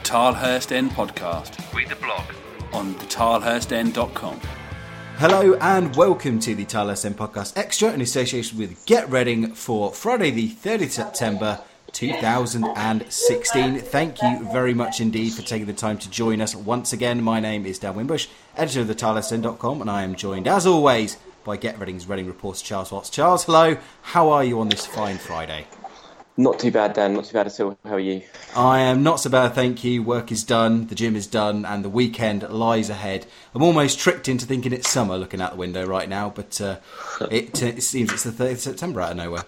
Tilehurst End podcast. Read the blog on thetilehurstend.com. Hello and welcome to the Tilehurst End podcast extra in association with Get Reading for Friday the 30th September 2016. Thank you very much indeed for taking the time to join us once again. My name is Dan Wimbush, editor of thetilehurstend.com, and I am joined as always by Get Reading's Reading reporter Charles Watts. Charles, hello. How are you on this fine Friday? Not too bad, Dan. Not too bad at all. How are you? I am not so bad, thank you. Work is done, the gym is done, and the weekend lies ahead. I'm almost tricked into thinking it's summer looking out the window right now, but it seems it's the 30th of September out of nowhere.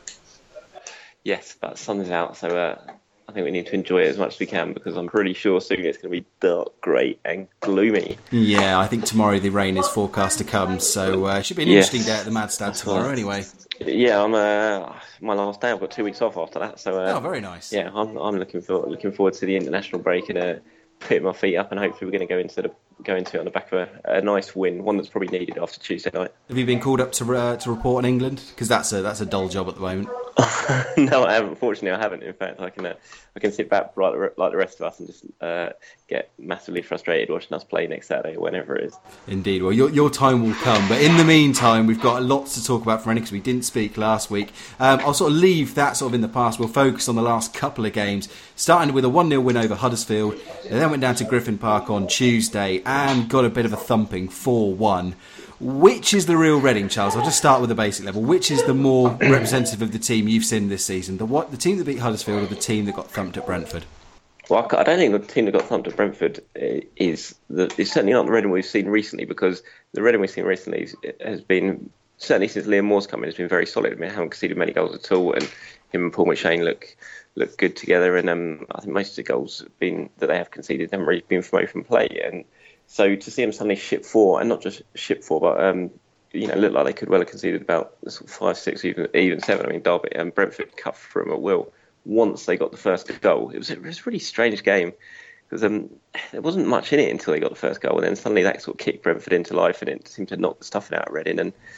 Yes, but the sun is out, so I think we need to enjoy it as much as we can, because I'm pretty sure soon it's going to be dark, grey and gloomy. Yeah, I think tomorrow the rain is forecast to come, so it should be an interesting day at the Madstad tomorrow anyway. Yeah, I'm my last day. I've got 2 weeks off after that, so very nice. Yeah, I'm looking forward to the international break and putting my feet up, and hopefully we're going to go into it on the back of a nice win, one that's probably needed after Tuesday night. Have you been called up to report on England? Because that's a dull job at the moment. No, I haven't. Fortunately, I haven't. In fact, I can sit back like the rest of us and just get massively frustrated watching us play next Saturday, whenever it is. Indeed. Well, your time will come. But in the meantime, we've got lots to talk about for Reading because we didn't speak last week. I'll sort of leave that sort of in the past. We'll focus on the last couple of games, starting with a 1-0 win over Huddersfield. They then went down to Griffin Park on Tuesday and got a bit of a thumping 4-1. Which is the real Reading, Charles? I'll just start with the basic level. Which is the more representative of the team you've seen this season? The team that beat Huddersfield or the team that got thumped at Brentford? Well, I don't think the team that got thumped at Brentford is certainly not the Reading we've seen recently, because the Reading we've seen recently has been, certainly since Liam Moore's come in, has been very solid. I mean, haven't conceded many goals at all, and him and Paul McShane look good together. And I think most of the goals that they have conceded haven't really been from open play. And so to see them suddenly ship 4, and not just ship 4, but look like they could well have conceded about 5, 6, even 7. I mean, Derby and Brentford cut through them at will once they got the first goal. It was a really strange game, because there wasn't much in it until they got the first goal, and then suddenly that sort of kicked Brentford into life, and it seemed to knock the stuffing out of Reading.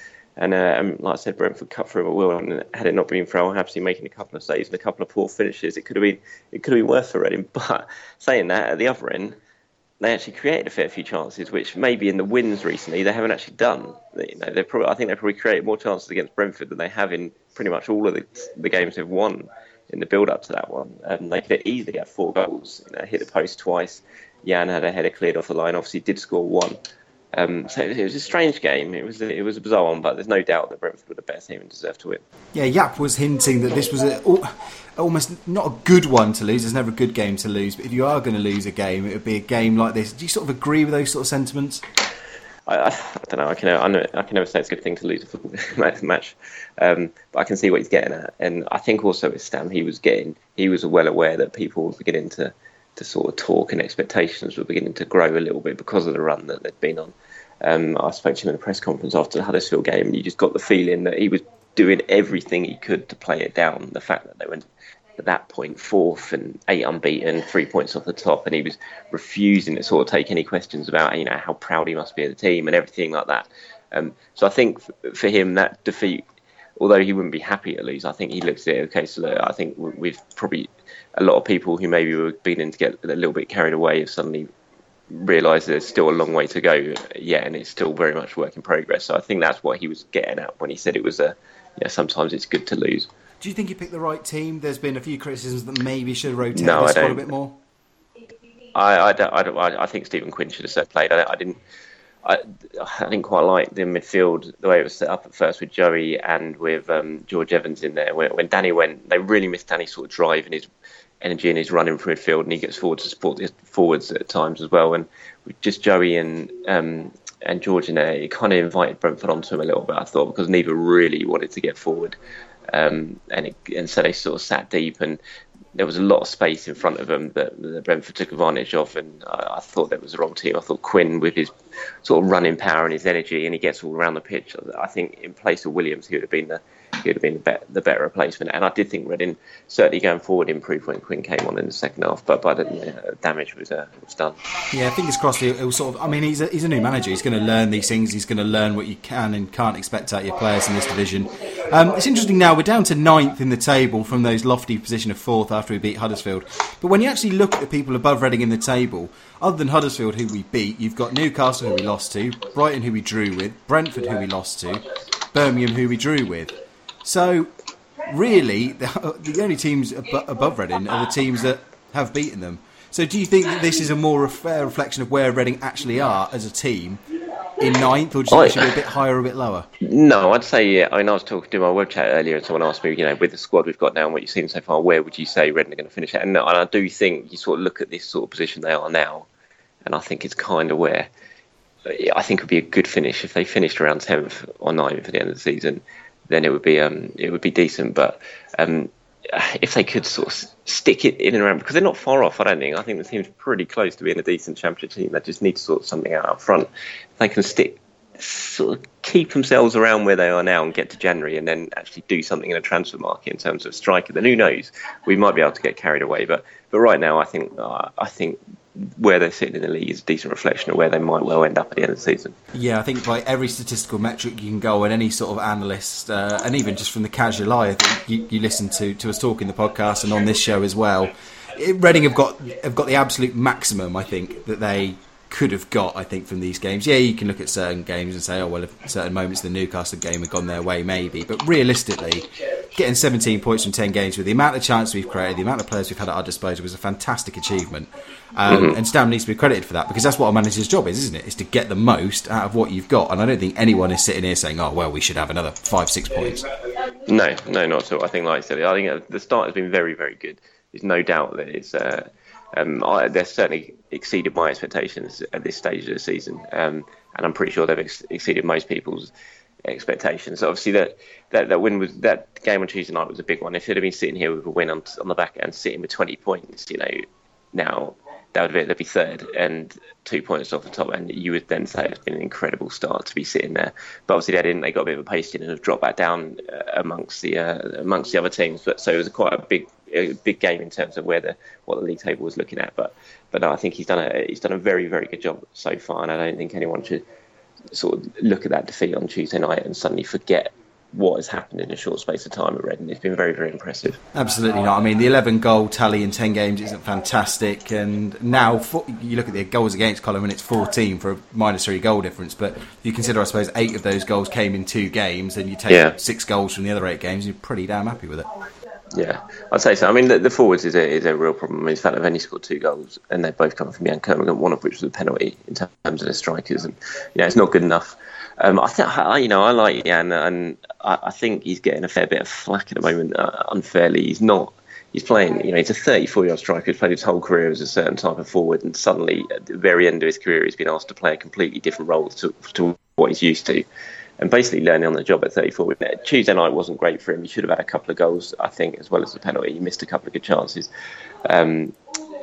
And like I said, Brentford cut through them at will, and had it not been for Al Habsi making a couple of saves and a couple of poor finishes, it could have been worse for Reading. But saying that, at the other end, they actually created a fair few chances, which maybe in the wins recently they haven't actually done. I think they probably created more chances against Brentford than they have in pretty much all of the games they've won in the build-up to that one. They could easily have 4 goals. Hit the post twice. Jan had a header cleared off the line. Obviously, did score 1. So it was a strange game. It was a bizarre one, but there's no doubt that Brentford were the best team and deserved to win. Yeah, Jaap was hinting that this was almost not a good one to lose. There's never a good game to lose, but if you are going to lose a game, it would be a game like this. Do you sort of agree with those sort of sentiments? I don't know. I can never say it's a good thing to lose a football match, but I can see what he's getting at. And I think also with Stam, he was well aware that people were beginning to sort of talk, and expectations were beginning to grow a little bit because of the run that they'd been on. I spoke to him in a press conference after the Huddersfield game, and you just got the feeling that he was doing everything he could to play it down. The fact that they went at that point 4th and 8 unbeaten, 3 points off the top, and he was refusing to sort of take any questions about how proud he must be of the team and everything like that. So I think for him, that defeat, although he wouldn't be happy to lose, I think he looks at it, okay, so look, I think we've probably, a lot of people who maybe were beginning to get a little bit carried away have suddenly realised there's still a long way to go, and it's still very much work in progress. So I think that's what he was getting at when he said it was sometimes it's good to lose. Do you think he picked the right team? There's been a few criticisms that maybe should have rotated the squad a bit more. I think Stephen Quinn should have played. I didn't quite like the midfield, the way it was set up at first with Joey and with George Evans in there. When Danny went, they really missed Danny's sort of drive and his energy and his running from midfield, and he gets forward to support the forwards at times as well. And with just Joey and George in there, it kind of invited Brentford onto him a little bit, I thought, because neither really wanted to get forward. And so they sort of sat deep, and there was a lot of space in front of them that Brentford took advantage of, and I thought that was the wrong team. I thought Quinn, with his sort of running power and his energy, and he gets all around the pitch, I think in place of Williams, he would have been he would have been the better replacement. And I did think Reading certainly going forward improved when Quinn came on in the second half, but by the damage was done. Yeah, fingers crossed. He'll sort of. I mean, he's a new manager. He's going to learn these things. He's going to learn what you can and can't expect out of your players in this division. It's interesting now. We're down to 9th in the table from those lofty position of 4th after we beat Huddersfield. But when you actually look at the people above Reading in the table, other than Huddersfield, who we beat, you've got Newcastle, who we lost to, Brighton, who we drew with, Brentford, who we lost to, Birmingham, who we drew with. So, really, the only teams above Reading are the teams that have beaten them. So do you think that this is a more fair reflection of where Reading actually are as a team in 9th, or do you think it should be a bit higher or a bit lower? No, I'd say, yeah. I mean, I was talking to my web chat earlier and someone asked me, with the squad we've got now and what you've seen so far, where would you say Reading are going to finish at? And I do think you sort of look at this sort of position they are now, and I think it's kind of where I think it would be a good finish. If they finished around 10th or 9th at the end of the season, then it would be decent. But if they could sort of stick it in and around, because they're not far off, I don't think. I think the team's pretty close to being a decent championship team. They just need to sort something out up front. If they can sort of keep themselves around where they are now and get to January and then actually do something in a transfer market in terms of striker, then who knows? We might be able to get carried away. But right now, I think where they're sitting in the league is a decent reflection of where they might well end up at the end of the season. Yeah, I think by every statistical metric you can go, and any sort of analyst, and even just from the casual eye, I think you listen to us talk in the podcast and on this show as well, Reading have got the absolute maximum, I think, that they could have got, I think, from these games. Yeah, you can look at certain games and say, oh, well, if certain moments in the Newcastle game have gone their way, maybe. But realistically, getting 17 points from 10 games with the amount of chances we've created, the amount of players we've had at our disposal was a fantastic achievement. And Stam needs to be credited for that, because that's what a manager's job is, isn't it? Is to get the most out of what you've got. And I don't think anyone is sitting here saying, oh, well, we should have another 5-6 points. No, not at all. I think, like I said, I think the start has been very, very good. There's no doubt that it's... they're certainly exceeded my expectations at this stage of the season, and I'm pretty sure they've exceeded most people's expectations. So obviously, that win was, that game on Tuesday night was a big one. If they'd have been sitting here with a win on the back end, sitting with 20 points, now they'd be third and 2 points off the top, and you would then say it's been an incredible start to be sitting there. But obviously they didn't. They got a bit of a pasting and have dropped back down amongst the other teams. But so it was quite a big game in terms of what the league table was looking at. But no, I think he's done a very, very good job so far, and I don't think anyone should sort of look at that defeat on Tuesday night and suddenly forget what has happened in a short space of time at Reading. It's been very, very impressive. Absolutely not. I mean, the 11 goal tally in 10 games isn't fantastic, and now you look at the goals against column and it's 14 for a -3 goal difference, but you consider, I suppose, 8 of those goals came in 2 games, and you take 6 goals from the other 8 games, you're pretty damn happy with it. Yeah, I'd say so. I mean, the forwards is a real problem. I mean, in fact, they've only scored 2 goals, and they've both come from Jan Kermorgant, one of which was a penalty in terms of the strikers, and it's not good enough. I think I like Jan, and I think he's getting a fair bit of flack at the moment, unfairly. He's playing. He's a 34-year-old striker who's played his whole career as a certain type of forward, and suddenly at the very end of his career, he's been asked to play a completely different role to what he's used to. And basically learning on the job at 34. Tuesday night wasn't great for him. He should have had a couple of goals, I think, as well as the penalty. He missed a couple of good chances. And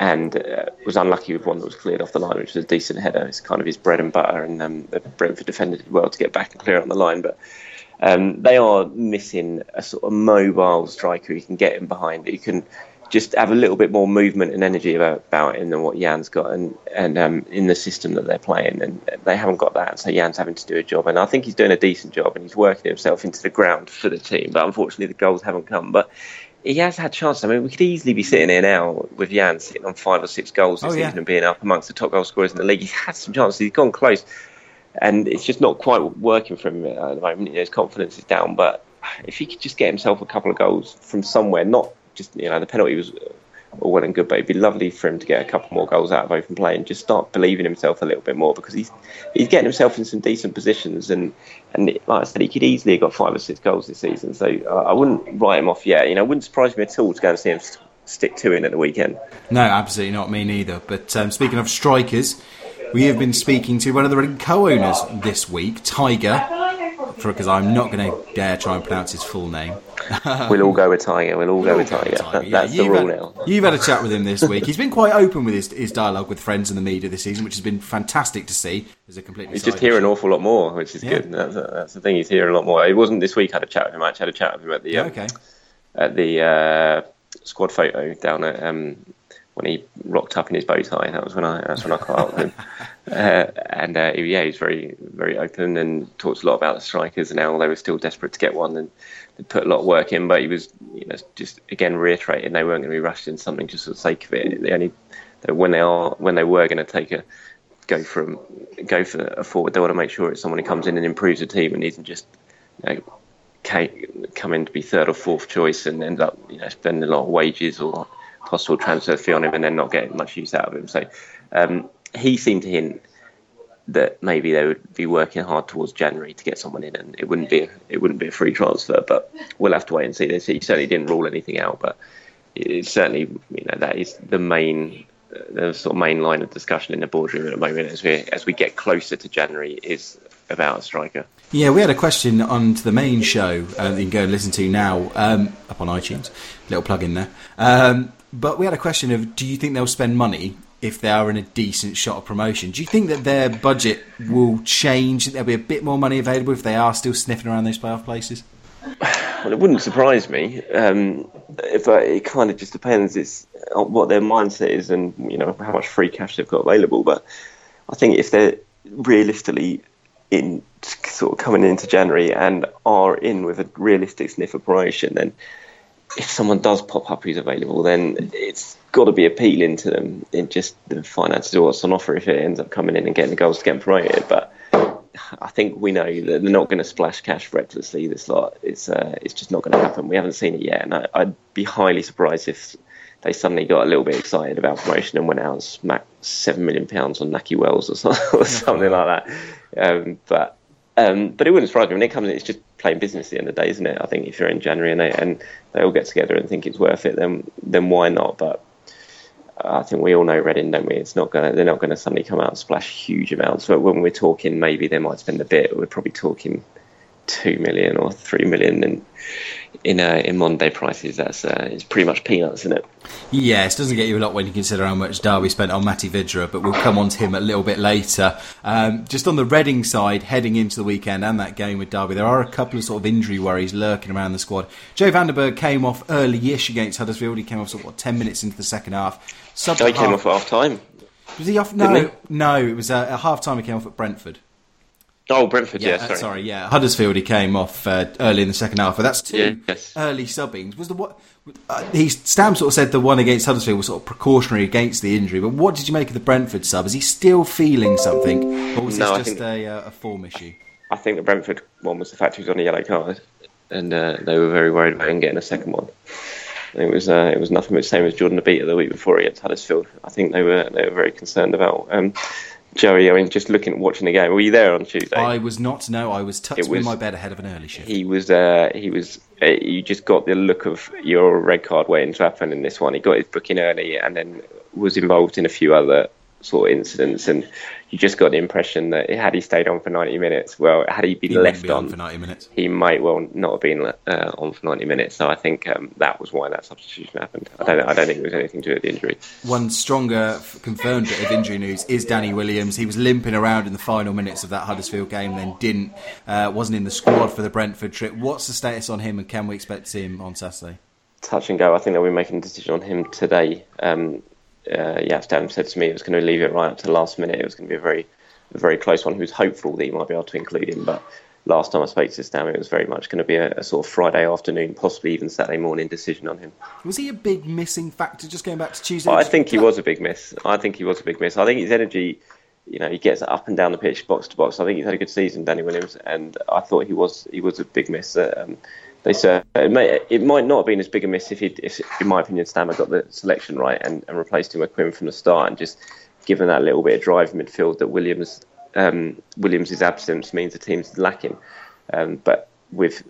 was unlucky with one that was cleared off the line, which was a decent header. It's kind of his bread and butter, and the Brentford defender did well to get back and clear it on the line. But they are missing a sort of mobile striker who can get in behind, who can just have a little bit more movement and energy about him than what Jan's got, and in the system that they're playing, and they haven't got that, so Jan's having to do a job, and I think he's doing a decent job, and he's working himself into the ground for the team, but unfortunately the goals haven't come. But he has had chances. I mean, we could easily be sitting here now with Jan sitting on 5 or 6 goals this season and being up amongst the top goal scorers in the league. He's had some chances, he's gone close, and it's just not quite working for him at the moment. His confidence is down, but if he could just get himself a couple of goals from somewhere, not just, the penalty was all well and good, but it'd be lovely for him to get a couple more goals out of open play and just start believing himself a little bit more, because he's getting himself in some decent positions, and like I said, he could easily have got 5 or 6 goals this season, so I wouldn't write him off yet. It wouldn't surprise me at all to go and see him stick 2 in at the weekend. No, absolutely not, me neither. But speaking of strikers, we have been speaking to one of the Reading co-owners this week, Tiger, because I'm not going to dare try and pronounce his full name. We'll all go with Tiger. That's the rule now. You've had a chat with him this week. He's been quite open with his dialogue with friends and the media this season, which has been fantastic to see. He's just hearing an awful lot more, which is good. That's the thing. He's hearing a lot more. It wasn't this week I had a chat with him. I actually had a chat with him at the squad photo down at when he rocked up in his bow tie. That's when I caught up with him. He's very, very open and talks a lot about the strikers and how they were still desperate to get one and they put a lot of work in. But he was, just again reiterating they weren't going to be rushed in something just for the sake of it. When they were going to go for a forward, they want to make sure it's someone who comes in and improves the team and isn't just come in to be third or fourth choice and end up spending a lot of wages or possible transfer fee on him and then not getting much use out of him. So he seemed to hint that maybe they would be working hard towards January to get someone in, and it wouldn't be a free transfer. But we'll have to wait and see. He certainly didn't rule anything out, but it's certainly that is the sort of main line of discussion in the boardroom at the moment as we get closer to January is about a striker. Yeah, we had a question on to the main show that you can go and listen to now up on iTunes. Little plug in there. But we had a question of, do you think they'll spend money if they are in a decent shot of promotion? Do you think that their budget will change? There'll be a bit more money available if they are still sniffing around those playoff places? Well, it wouldn't surprise me. It kind of just depends. It's on what their mindset is and how much free cash they've got available. But I think if they're realistically in sort of coming into January and are in with a realistic sniff of promotion, then if someone does pop up who's available, then it's got to be appealing to them in just the finances or what's on offer if it ends up coming in and getting the goals to get promoted. But I think we know that they're not going to splash cash recklessly this lot. It's just not going to happen. We haven't seen it yet, and I'd be highly surprised if they suddenly got a little bit excited about promotion and went out and smacked £7 million on Nahki Wells or something like that. But it wouldn't surprise me when it comes in. It's just playing business at the end of the day, isn't it? I think if you're in January and they all get together and think it's worth it, then why not? But I think we all know Reading, don't we? They're not going to suddenly come out and splash huge amounts. But when we're talking, maybe they might spend a bit. We're probably talking 2 million or 3 million, in modern day prices, it's pretty much peanuts, isn't it? Yes, doesn't get you a lot when you consider how much Derby spent on Matty Vidra, but we'll come on to him a little bit later. Just on the Reading side, heading into the weekend and that game with Derby, there are a couple of sort of injury worries lurking around the squad. Joe Vandenberg came off early-ish against Huddersfield. He came off 10 minutes into the second half. He came off at half-time. Was he off? No, it was at half-time he came off at Brentford. Oh, Brentford, sorry. Huddersfield, he came off early in the second half, but that's two early subbings. Was Stam sort of said the one against Huddersfield was sort of precautionary against the injury, but what did you make of the Brentford sub? Is he still feeling something, or was this just a form issue? I think the Brentford one was the fact he was on a yellow card, and they were very worried about him getting a second one. It was nothing but the same as Jordan Abita the week before against Huddersfield. I think they were very concerned about Joey. I mean, just watching the game. Were you there on Tuesday? I was not. No, I was tucked in my bed ahead of an early shift. He was. You just got the look of your red card waiting to happen in this one. He got his booking early and then was involved in a few other sort of incidents, and you just got the impression that had he stayed on for 90 minutes, had he been left on for 90 minutes, he might well not have been on for 90 minutes. So I think that was why that substitution happened. I don't think it was anything to do with the injury. One stronger confirmed bit of injury news is Danny Williams. He was limping around in the final minutes of that Huddersfield game, then wasn't in the squad for the Brentford trip. What's the status on him, and can we expect to see him on Saturday? Touch and go. I think they'll be making a decision on him today. Stan said to me it was going to leave it right up to the last minute. It was going to be a very close one. He was hopeful that he might be able to include him, but last time I spoke to Stan, it was very much going to be a sort of Friday afternoon, possibly even Saturday morning decision on him. Was he a big missing factor, just going back to Tuesday? I think he was a big miss. I think his energy, he gets up and down the pitch, box to box. I think he's had a good season, Danny Williams, and I thought he was a big miss. They said it might not have been as big a miss if in my opinion, Stammer got the selection right and replaced him with Quinn from the start and just given that little bit of drive in midfield that Williams' absence means the team's lacking. But with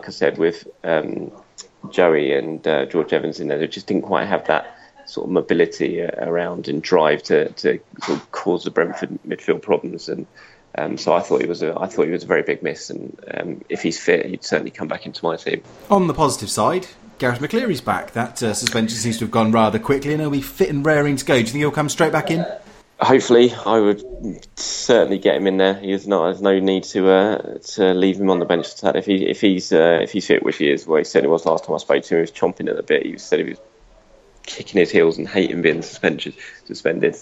Joey and George Evans in there, they just didn't quite have that sort of mobility around and drive to sort of cause the Brentford midfield problems. And So I thought he was a very big miss, and if he's fit, he'd certainly come back into my team. On the positive side, Gareth McCleary's back. That suspension seems to have gone rather quickly, and he'll be fit and raring to go. Do you think he'll come straight back in? Hopefully, I would certainly get him in there. There's no need to leave him on the bench. If he's fit, which he is, well, he certainly was last time I spoke to him. He was chomping at the bit. He said he was kicking his heels and hating being suspended.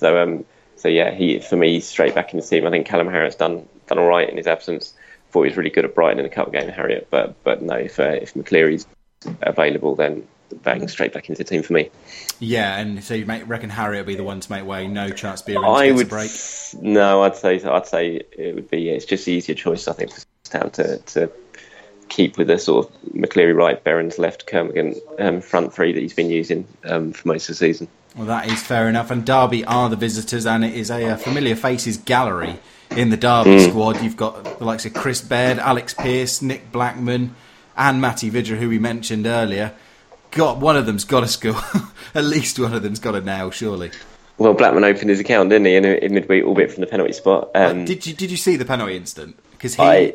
So yeah, for me, he's straight back in the team. I think Callum Harriot's done all right in his absence. Thought he was really good at Brighton in the cup game, Harriot. But no, if McCleary's available, then bang, straight back into the team for me. Yeah, and so you reckon Harriot will be the one to make way? No chance Behrens gets a break? No, I'd say it would be. It's just the easier choice, I think, for Stam to keep with the sort of McCleary right, Behrens left, Kermorgant front three that he's been using for most of the season. Well, that is fair enough. And Derby are the visitors, and it is a familiar faces gallery in the Derby squad. You've got the likes of Chris Baird, Alex Pearce, Nick Blackman, and Matty Vidra, who we mentioned earlier. One of them's got to score. At least one of them's got to nail, surely. Well, Blackman opened his account, didn't he, in midweek, albeit from the penalty spot. Did you see the penalty incident? Because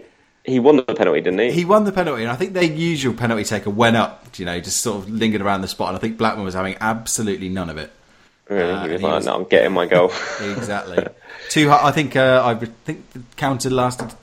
he won the penalty, didn't he? He won the penalty, and I think their usual penalty taker went up, just sort of lingered around the spot, and I think Blackman was having absolutely none of it. Really? He was like, no, I'm getting my goal. Exactly. I think the counter lasted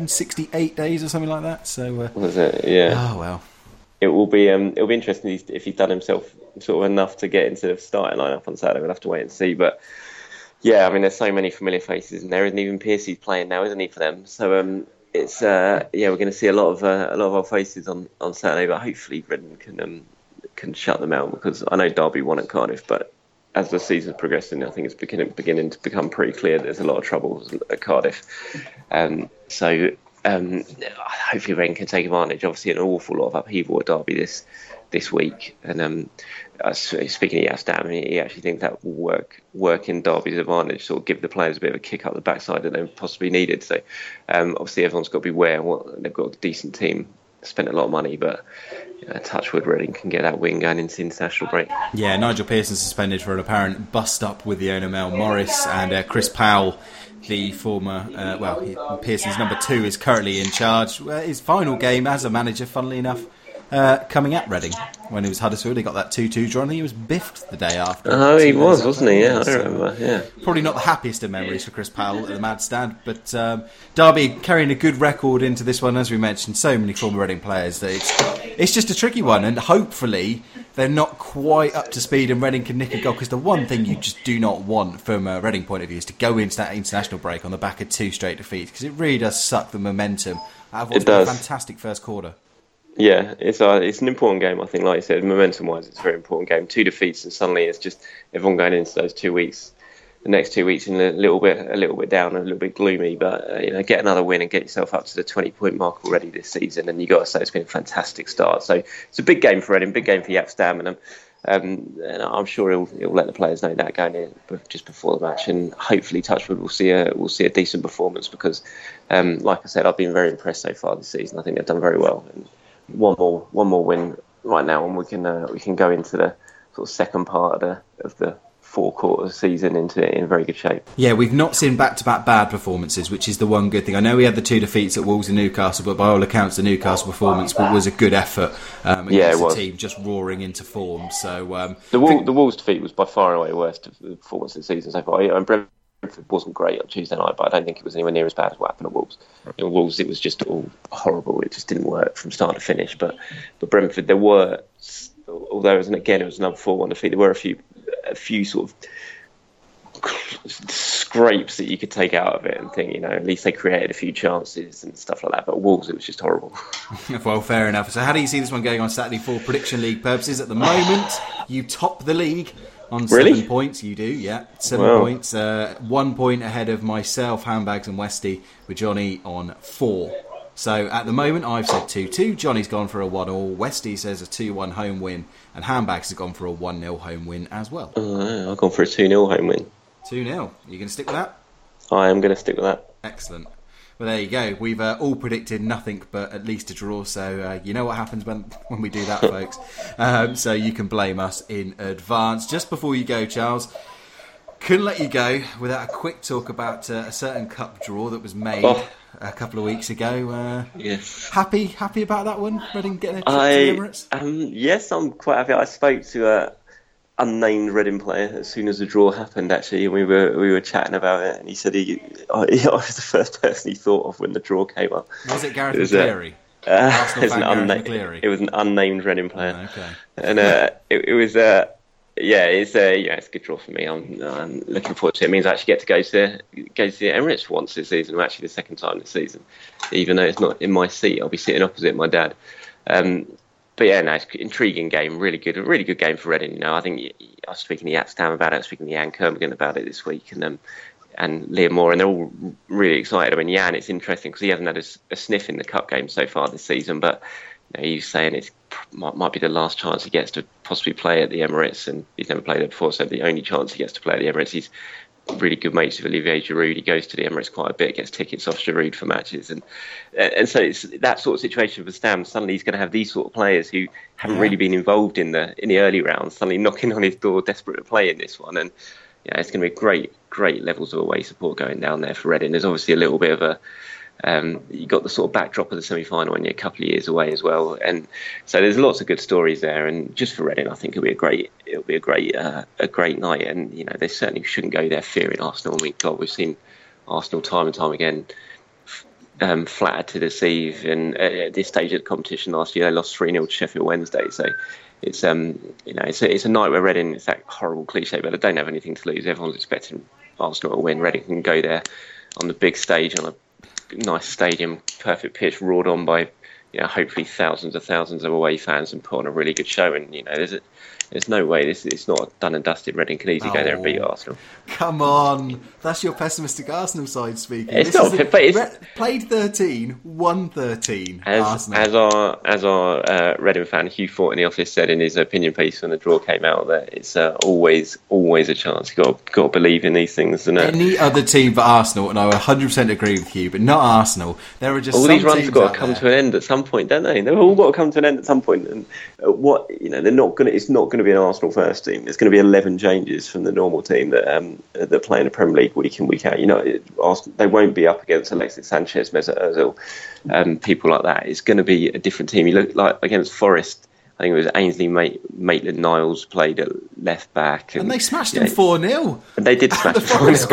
268 days or something like that. So was it? Yeah. Oh well. It will be interesting if he's done himself sort of enough to get into the starting lineup on Saturday. We'll have to wait and see. But yeah, I mean, there's so many familiar faces, and there isn't even Pearcey's playing now, isn't he, for them? So it's we're going to see a lot of our faces on Saturday. But hopefully, Reading can shut them out, because I know Derby won at Cardiff, but as the season's progressing, I think it's beginning to become pretty clear that there's a lot of trouble at Cardiff. Hopefully Reading can take advantage. Obviously, an awful lot of upheaval at Derby this week. And speaking of Yastam, he actually thinks that will work in Derby's advantage, sort of give the players a bit of a kick up the backside that they possibly needed. So obviously everyone's got to beware. They've got a decent team, spent a lot of money, but touchwood, Reading can get that win going into the international break. Yeah, Nigel Pearson suspended for an apparent bust-up with the owner Mel Morris, and Chris Powell, the former, Pearson's number 2, is currently in charge. His final game as a manager, funnily enough, coming at Reading when he was Huddersfield. He got that 2-2 draw, and he was biffed the day after. Oh, he was, wasn't he? Yeah, I remember. Yeah, probably not the happiest of memories for Chris Powell at the Mad Stand, but Derby carrying a good record into this one, as we mentioned. So many former Reading players that it's just a tricky one, and hopefully they're not quite up to speed and Reading can nick a goal, because the one thing you just do not want from a Reading point of view is to go into that international break on the back of 2 straight defeats, because it really does suck the momentum out of what's been a fantastic first quarter. Yeah, it's an important game, I think. Like you said, momentum-wise, it's a very important game. 2 defeats, and suddenly it's just everyone going into those 2 weeks. The next 2 weeks in a little bit down, a little bit gloomy. But get another win and get yourself up to the 20-point mark already this season. And you got to say it's been a fantastic start. So it's a big game for Reading, big game for Jaap Stam, and I'm sure he'll let the players know that going in just before the match. And hopefully, touchwood, we'll see a decent performance, because, like I said, I've been very impressed so far this season. I think they've done very well. And one more win right now, and we can go into the sort of second part of the 4 quarters season in very good shape. Yeah, we've not seen back-to-back bad performances, which is the one good thing. I know we had the 2 defeats at Wolves and Newcastle, but by all accounts the Newcastle performance was a good effort against the team just roaring into form. So the Wolves defeat was by far and away the worst performance of the season so far. Brentford wasn't great on Tuesday night, but I don't think it was anywhere near as bad as what happened at Wolves. Wolves, it was just all horrible. It just didn't work from start to finish. But Brentford, there were, although it was another 4-1 defeat, there were a few sort of scrapes that you could take out of it and think, at least they created a few chances and stuff like that. But Wolves, it was just horrible. Well, fair enough. So how do you see this one going on Saturday for Prediction League purposes? At the moment, you top the league on 7 points. You do, yeah. 7 points. 1 point ahead of myself, Handbags and Westy, with Johnny on 4. So at the moment, I've said 2-2. Johnny's gone for a 1-1. Westy says a 2-1 home win. And Handbags has gone for a 1-0 home win as well. I've gone for a 2-0 home win. 2-0. You going to stick with that? I am going to stick with that. Excellent. Well, there you go. We've all predicted nothing but at least a draw. So you know what happens when we do that, folks. So you can blame us in advance. Just before you go, Charles, Couldn't let you go without a quick talk about a certain cup draw that was made a couple of weeks ago. Yes. Happy about that one? Reading getting a trip to the Emirates? Yes, I'm quite happy. I spoke to a unnamed Reading player as soon as the draw happened, actually, and we were chatting about it, and he said I was the first person he thought of when the draw came up. Was it Gareth McCleary? It was an unnamed Reading player. Okay. And it was it's a good draw for me. I'm looking forward to it. It means I actually get to go to the Emirates once this season, or actually the second time this season. Even though it's not in my seat, I'll be sitting opposite my dad. But yeah, no, it's an intriguing game. A really good game for Reading. You know, I think I was speaking to Jaap Stam about it. I was speaking to Jan Kermorgant about it this week, and Liam Moore, and they're all really excited. I mean, Jan, it's interesting because he hasn't had a sniff in the cup game so far this season, but he's saying it might be the last chance he gets to possibly play at the Emirates, and he's never played there before, so the only chance he gets to play at the Emirates. He's really good mates with Olivier Giroud. He goes to the Emirates quite a bit, gets tickets off Giroud for matches, and so it's that sort of situation for Stam. Suddenly he's going to have these sort of players who haven't really been involved in the early rounds suddenly knocking on his door, desperate to play in this one, and it's going to be great levels of away support going down there for Reading. There's obviously a little bit of you got the sort of backdrop of the semi-final and you're a couple of years away as well, and so there's lots of good stories there. And just for Reading, I think it'll be a great night. And they certainly shouldn't go there fearing Arsenal. I mean, God, we've seen Arsenal time and time again flattered to deceive. And at this stage of the competition last year, they lost 3-0 to Sheffield Wednesday. So it's it's a night where Reading, it's that horrible cliche, but they don't have anything to lose. Everyone's expecting Arsenal to win. Reading can go there on the big stage, on a nice stadium, perfect pitch, roared on by hopefully thousands of away fans, and put on a really good show. And there's no way it's not done and dusted. Reading can easily go there and beat Arsenal. Come on, that's your pessimistic Arsenal side speaking. It's not, but it's played 13, won 13. Arsenal. As our Reading fan Hugh Fort in the office said in his opinion piece when the draw came out, that it's always a chance. You've got to believe in these things. And any other team but Arsenal, and I 100% agree with you, but not Arsenal. There are just all some these runs have got to come to an end at some point, don't they? They've all got to come to an end at some point. And they're not going to. It's not going to be an Arsenal first team. There's going to be 11 changes from the normal team that play in the Premier League week in, week out. Arsenal, they won't be up against Alexis Sanchez, Mesut Ozil, people like that. It's going to be a different team. You look like against Forest, I think it was Ainsley Maitland-Niles played at left back. And they smashed him 4-0. And they did smash him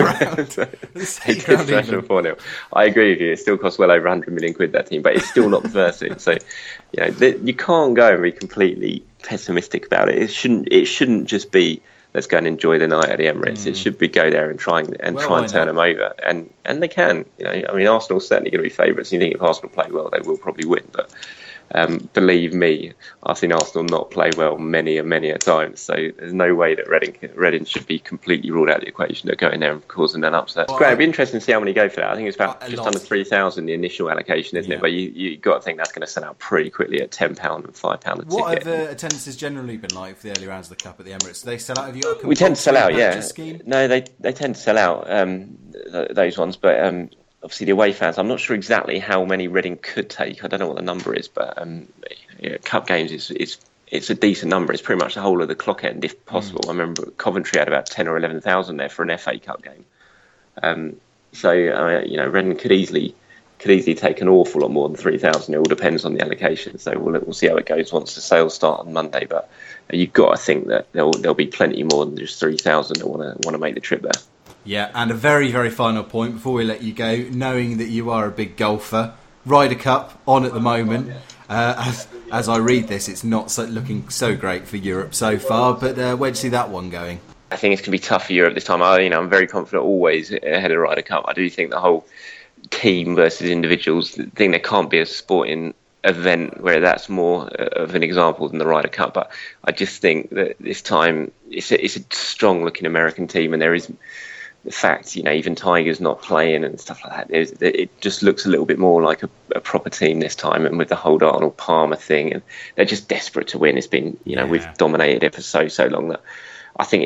4-0. They did smash him 4-0. I agree with you. It still cost well over 100 million quid, that team, but it's still not the first team. So, you can't go and be completely pessimistic about it. It shouldn't just be, let's go and enjoy the night at the Emirates. It should be go there and try and turn them over. And they can. I mean, Arsenal's certainly going to be favourites. You think if Arsenal play well, they will probably win. But believe me, I've seen Arsenal not play well many a time. So there's no way that Reading should be completely ruled out of the equation. They're going there and causing an upset. Well, it'd be interesting to see how many go for that. I think it's about just under 3,000 the initial allocation, isn't it? But you got to think that's going to sell out pretty quickly at £10 and £5 a ticket. What have the attendances generally been like for the early rounds of the Cup at the Emirates? Do they sell out? Have you got we tend to sell out, yeah. Scheme? No, they tend to sell out those ones, but. Obviously, the away fans, I'm not sure exactly how many Reading could take. I don't know what the number is, but Cup games, it's a decent number. It's pretty much the whole of the clock end, if possible. I remember Coventry had about 10 or 11,000 there for an FA Cup game. Reading could easily take an awful lot more than 3,000. It all depends on the allocation. So we'll see how it goes once the sales start on Monday. But you've got to think that there'll be plenty more than just 3,000 that want to make the trip there. Yeah, and a very, very final point before we let you go, knowing that you are a big golfer, Ryder Cup on at the moment. As I read this, it's not looking so great for Europe so far, but where do you see that one going? I think it's going to be tough for Europe this time. I'm very confident always ahead of Ryder Cup. I do think the whole team versus individuals thing, there can't be a sporting event where that's more of an example than the Ryder Cup. But I just think that this time it's a strong-looking American team, and there is... the fact, even Tiger's not playing and stuff like that, it just looks a little bit more like a proper team this time. And with the whole Arnold Palmer thing, and they're just desperate to win. It's been, we've dominated it for so long that I think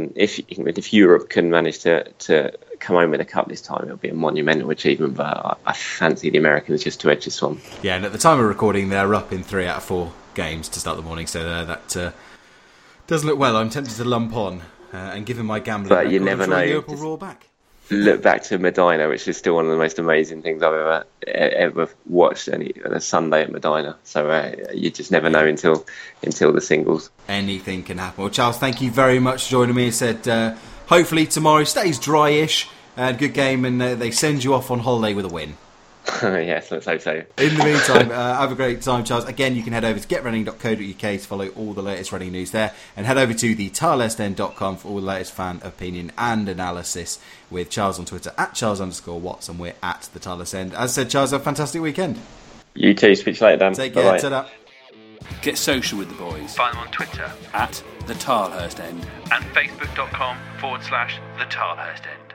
if Europe can manage to come home with a cup this time, it'll be a monumental achievement. But I fancy the Americans just to edge this one. Yeah, and at the time of recording, they're up in 3 out of 4 games to start the morning, so that doesn't look well. I'm tempted to lump on And given my gambling But record, you never I'm sure know. Europe will roar back. Look back to Medina, which is still one of the most amazing things I've ever watched on a Sunday at Medina. So you just never know until the singles. Anything can happen. Well, Charles, thank you very much for joining me. I said hopefully tomorrow stays dry-ish, good game, and they send you off on holiday with a win. Yes, let's hope so. In the meantime, have a great time, Charles. Again, you can head over to getrunning.co.uk to follow all the latest running news there, and head over to the tilehurstend.com for all the latest fan opinion and analysis, with Charles on Twitter at Charles_Watts, and we're at the Tilehurst End. As I said, Charles, have a fantastic weekend. You too. Speak to you later, Dan. Take care. Bye-bye. Ta-da. Get social with the boys. Find them on Twitter At the Tilehurst End. and facebook.com/the Tilehurst End.